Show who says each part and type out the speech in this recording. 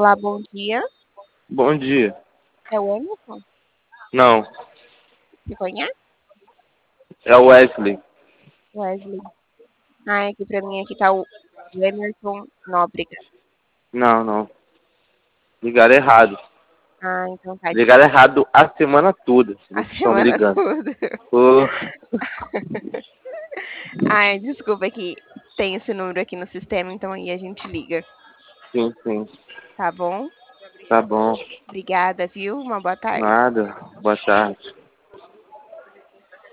Speaker 1: Olá, bom dia.
Speaker 2: Bom dia.
Speaker 1: É o Emerson?
Speaker 2: Não,
Speaker 1: Você conhece?
Speaker 2: é o Wesley.
Speaker 1: Wesley. Ah, aqui pra mim aqui tá o Emerson Nóbrega.
Speaker 2: Não, não. Ligaram errado.
Speaker 1: Ah, então tá.
Speaker 2: Ligaram errado a semana toda.
Speaker 1: A
Speaker 2: Vocês estão me
Speaker 1: semana
Speaker 2: ligando.
Speaker 1: toda.
Speaker 2: Ô,
Speaker 1: Ai, desculpa que tem esse número aqui no sistema, então aí a gente liga.
Speaker 2: sim, sim.
Speaker 1: Tá bom?
Speaker 2: Tá bom.
Speaker 1: Obrigada, viu? Uma boa tarde.
Speaker 2: Nada. Boa tarde.